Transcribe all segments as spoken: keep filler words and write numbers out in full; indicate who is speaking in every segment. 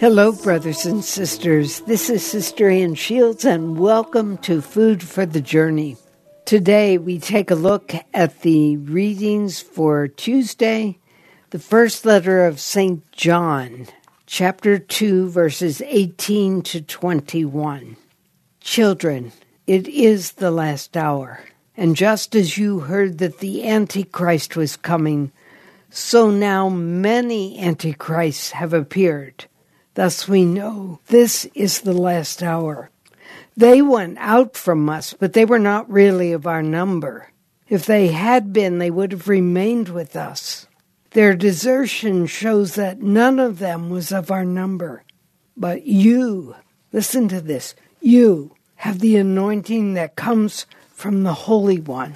Speaker 1: Hello, brothers and sisters. This is Sister Ann Shields, and welcome to Food for the Journey. Today, we take a look at the readings for Tuesday, the first letter of Saint John, chapter two, verses eighteen to twenty-one. Children, it is the last hour, and just as you heard that the Antichrist was coming, so now many Antichrists have appeared. Thus we know this is the last hour. They went out from us, but they were not really of our number. If they had been, they would have remained with us. Their desertion shows that none of them was of our number. But you, listen to this, you have the anointing that comes from the Holy One,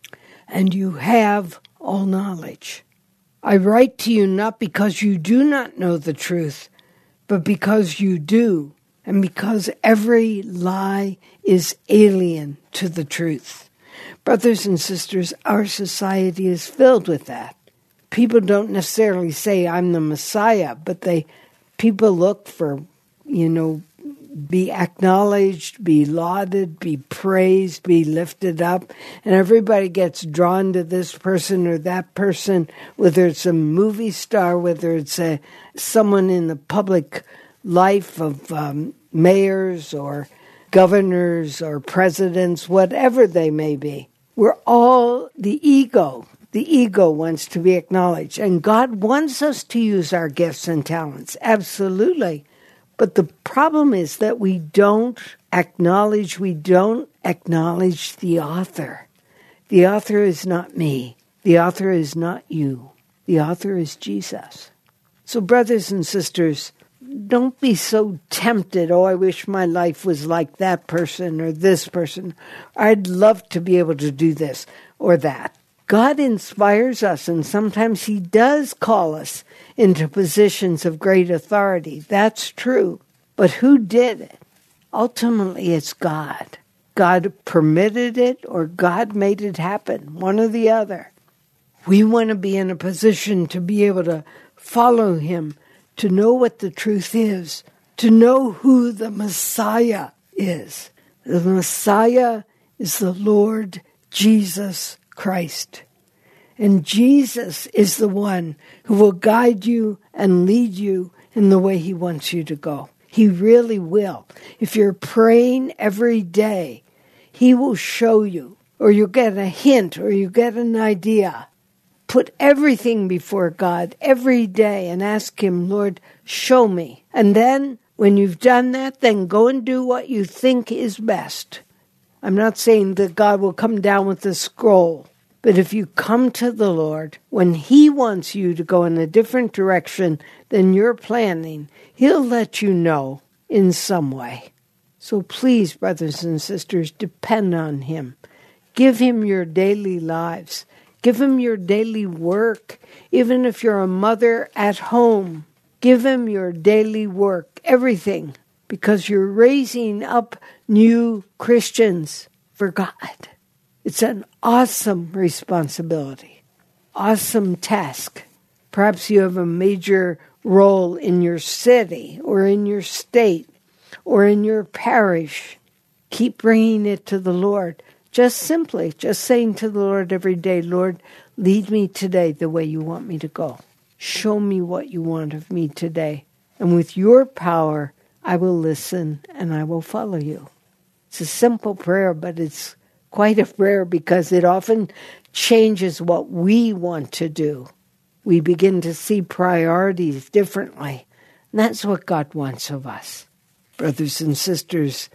Speaker 1: and you have all knowledge. I write to you not because you do not know the truth, but because you do, and because every lie is alien to the truth. Brothers and sisters, our society is filled with that. People don't necessarily say, I'm the Messiah, but they, people look for, you know, be acknowledged, be lauded, be praised, be lifted up, and everybody gets drawn to this person or that person, whether it's a movie star, whether it's a someone in the public life of um, mayors or governors or presidents, whatever they may be. We're all the ego. The ego wants to be acknowledged, and God wants us to use our gifts and talents, absolutely. But the problem is that we don't acknowledge, we don't acknowledge the author. The author is not me. The author is not you. The author is Jesus. So brothers and sisters, don't be so tempted, oh, I wish my life was like that person or this person. I'd love to be able to do this or that. God inspires us, and sometimes he does call us into positions of great authority. That's true. But who did it? Ultimately, it's God. God permitted it, or God made it happen, one or the other. We want to be in a position to be able to follow him, to know what the truth is, to know who the Messiah is. The Messiah is the Lord Jesus Christ. And Jesus is the one who will guide you and lead you in the way he wants you to go. He really will. If you're praying every day, he will show you, or you get a hint, or you get an idea. Put everything before God every day and ask him, Lord, show me. And then when you've done that, then go and do what you think is best. I'm not saying that God will come down with a scroll. But if you come to the Lord, when he wants you to go in a different direction than you're planning, he'll let you know in some way. So please, brothers and sisters, depend on him. Give him your daily lives. Give him your daily work. Even if you're a mother at home, give him your daily work, everything, because you're raising up new Christians for God. It's an awesome responsibility, awesome task. Perhaps you have a major role in your city or in your state or in your parish. Keep bringing it to the Lord. Just simply, just saying to the Lord every day, Lord, lead me today the way you want me to go. Show me what you want of me today. And with your power, I will listen and I will follow you. It's a simple prayer, but it's quite a prayer because it often changes what we want to do. We begin to see priorities differently. And that's what God wants of us. Brothers and sisters,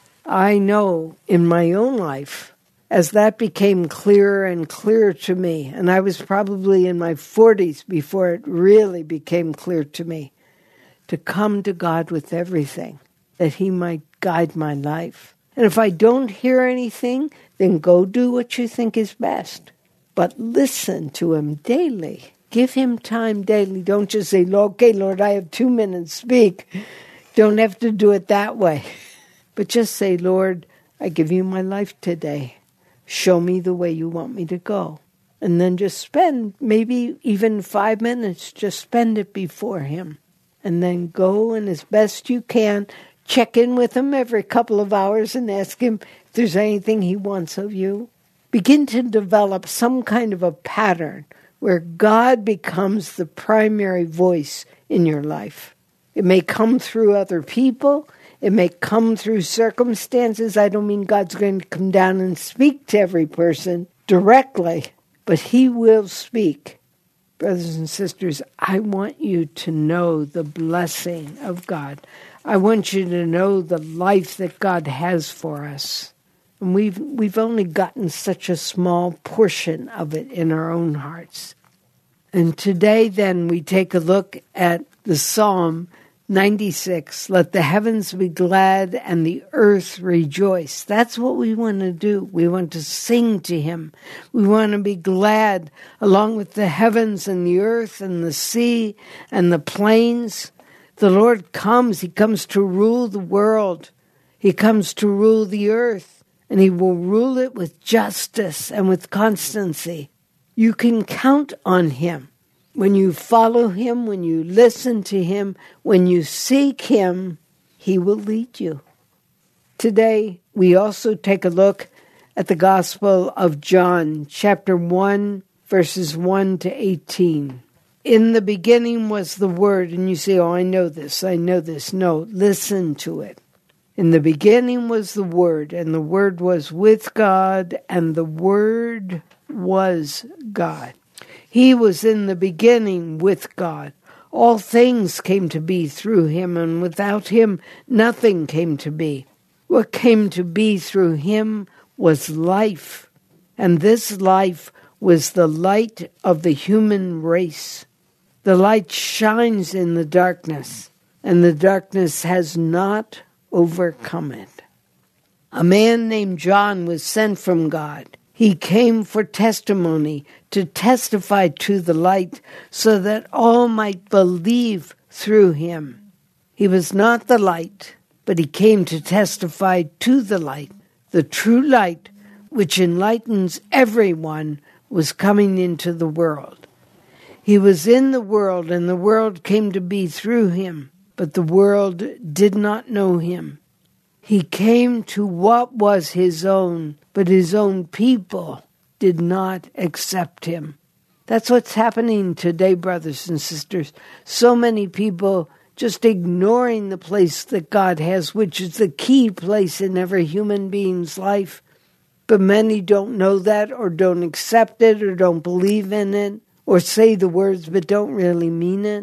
Speaker 1: I know in my own life, as that became clearer and clearer to me, and I was probably in my forties before it really became clear to me, to come to God with everything, that he might guide my life. And if I don't hear anything, then go do what you think is best. But listen to him daily. Give him time daily. Don't just say, okay, Lord, I have two minutes, speak. Don't have to do it that way. But just say, Lord, I give you my life today. Show me the way you want me to go. And then just spend maybe even five minutes, just spend it before him. and then go and as best you can, check in with him every couple of hours and ask him if there's anything he wants of you. Begin to develop some kind of a pattern where God becomes the primary voice in your life. It may come through other people. It may come through circumstances. I don't mean God's going to come down and speak to every person directly, but he will speak. Brothers and sisters, I want you to know the blessing of God. I want you to know the life that God has for us. And we've we've only gotten such a small portion of it in our own hearts. And today, then, we take a look at the Psalm ninety-six. Let the heavens be glad and the earth rejoice. That's what we want to do. We want to sing to him. We want to be glad along with the heavens and the earth and the sea and the plains. The Lord comes. He comes to rule the world. He comes to rule the earth. And he will rule it with justice and with constancy. You can count on him. When you follow him, when you listen to him, when you seek him, he will lead you. Today, we also take a look at the Gospel of John, chapter one, verses one to eighteen. In the beginning was the Word, and you say, oh, I know this, I know this. No, listen to it. In the beginning was the Word, and the Word was with God, and the Word was God. He was in the beginning with God. All things came to be through him, and without him nothing came to be. What came to be through him was life, and this life was the light of the human race. The light shines in the darkness, and the darkness has not overcome it. A man named John was sent from God. He came for testimony, to testify to the light, so that all might believe through him. He was not the light, but he came to testify to the light. The true light, which enlightens everyone, was coming into the world. He was in the world, and the world came to be through him, but the world did not know him. He came to what was his own, but his own people did not accept him. That's what's happening today, brothers and sisters. So many people just ignoring the place that God has, which is the key place in every human being's life. But many don't know that, or don't accept it, or don't believe in it, or say the words but don't really mean it.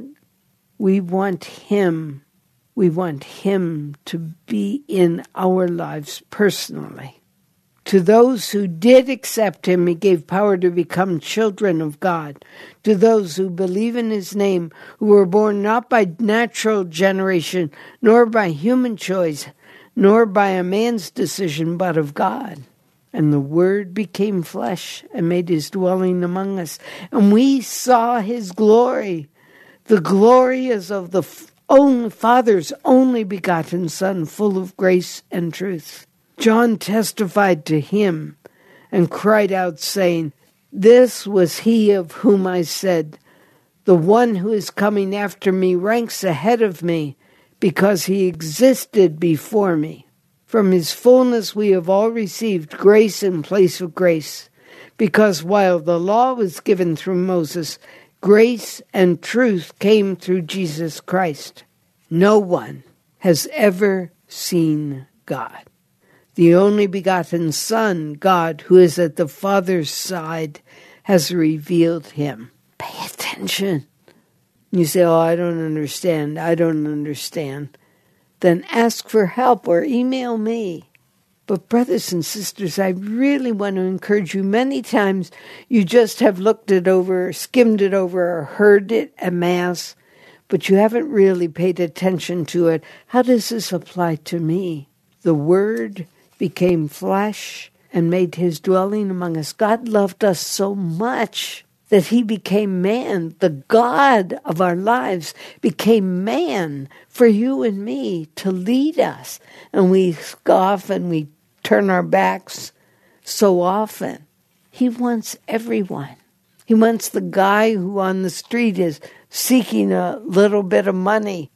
Speaker 1: We want him. We want him to be in our lives personally. To those who did accept him, he gave power to become children of God. To those who believe in his name, who were born not by natural generation, nor by human choice, nor by a man's decision, but of God. And the Word became flesh and made his dwelling among us. And we saw his glory. The glory is of the own Father's only begotten Son, full of grace and truth. John testified to him and cried out, saying, "This was he of whom I said, the one who is coming after me ranks ahead of me, because he existed before me. From his fullness we have all received grace in place of grace, because while the law was given through Moses, grace and truth came through Jesus Christ. No one has ever seen God. The only begotten Son, God, who is at the Father's side, has revealed him." Pay attention. You say, "Oh, I don't understand. I don't understand." Then ask for help or email me. But brothers and sisters, I really want to encourage you. Many times you just have looked it over, skimmed it over, or heard it at Mass, but you haven't really paid attention to it. How does this apply to me? The Word became flesh and made his dwelling among us. God loved us so much that he became man. The God of our lives became man for you and me to lead us. And we scoff and we turn our backs so often. He wants everyone. He wants the guy who on the street is seeking a little bit of money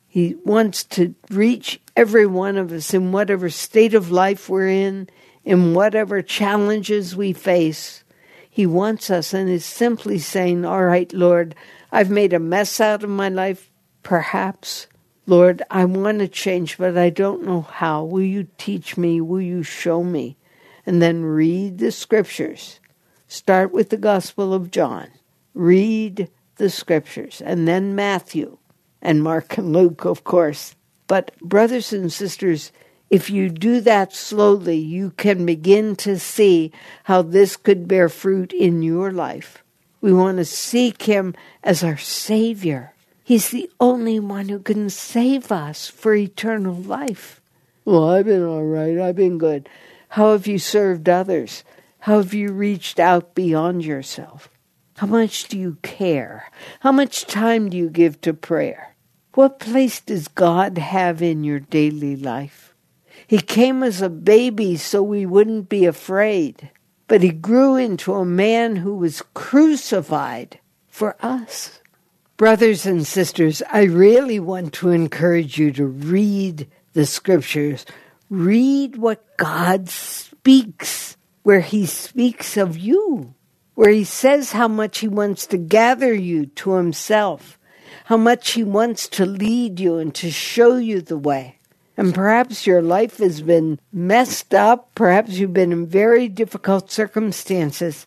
Speaker 1: He wants to reach every one of us in whatever state of life we're in, in whatever challenges we face. He wants us and is simply saying, all right, Lord, I've made a mess out of my life, perhaps. Lord, I want to change, but I don't know how. Will you teach me? Will you show me? And then read the scriptures. Start with the Gospel of John. Read the scriptures. And then Matthew and Mark and Luke, of course. But brothers and sisters, if you do that slowly, you can begin to see how this could bear fruit in your life. We want to seek him as our Savior. He's the only one who can save us for eternal life. Well, I've been all right. I've been good. How have you served others? How have you reached out beyond yourself? How much do you care? How much time do you give to prayer? What place does God have in your daily life? He came as a baby so we wouldn't be afraid, but he grew into a man who was crucified for us. Brothers and sisters, I really want to encourage you to read the scriptures. Read what God speaks, where he speaks of you, where he says how much he wants to gather you to himself, how much he wants to lead you and to show you the way. And perhaps your life has been messed up. Perhaps you've been in very difficult circumstances.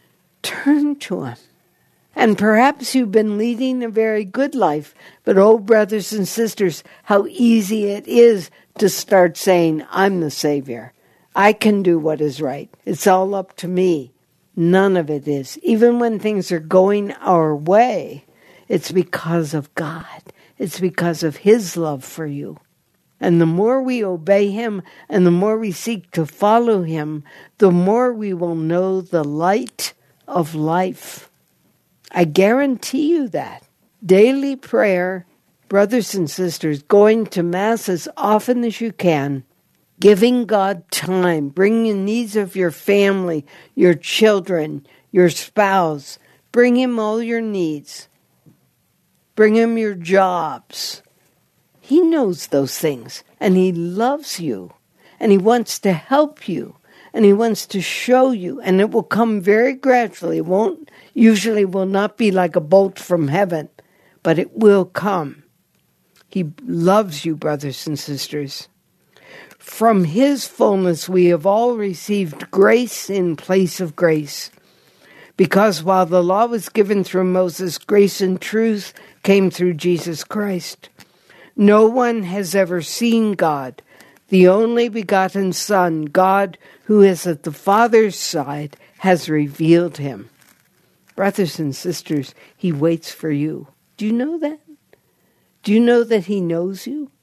Speaker 1: Turn to him. And perhaps you've been leading a very good life. But oh, brothers and sisters, how easy it is to start saying, I'm the Savior. I can do what is right. It's all up to me. None of it is. Even when things are going our way, it's because of God. It's because of his love for you. And the more we obey him and the more we seek to follow him, the more we will know the light of life. I guarantee you that. Daily prayer, brothers and sisters, going to Mass as often as you can, giving God time, bringing the needs of your family, your children, your spouse, bring him all your needs. Bring him your jobs. He knows those things, and he loves you, and he wants to help you, and he wants to show you, and it will come very gradually. It won't, usually will not be like a bolt from heaven, but it will come. He loves you, brothers and sisters. From his fullness we have all received grace in place of grace. Because while the law was given through Moses, grace and truth came through Jesus Christ. No one has ever seen God, the only begotten Son, God who is at the Father's side, has revealed him. Brothers and sisters, he waits for you. Do you know that? Do you know that he knows you?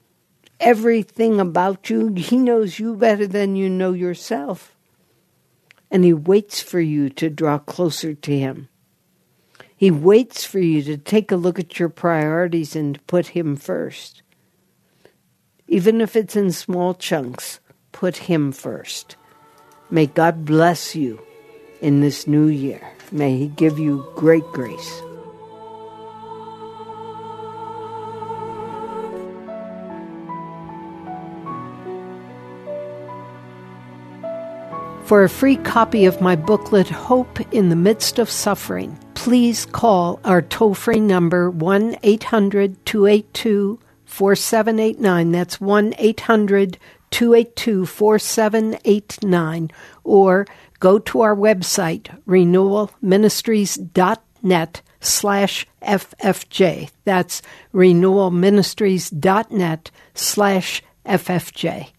Speaker 1: Everything about you, he knows you better than you know yourself. And he waits for you to draw closer to him. He waits for you to take a look at your priorities and to put him first. Even if it's in small chunks, put him first. May God bless you in this new year. May he give you great grace. For a free copy of my booklet, Hope in the Midst of Suffering, please call our toll-free number one eight hundred two eight two four seven eight nine. That's one eight hundred two eight two four seven eight nine. Or go to our website, renewal ministries dot net slash F F J. That's renewal ministries dot net slash F F J.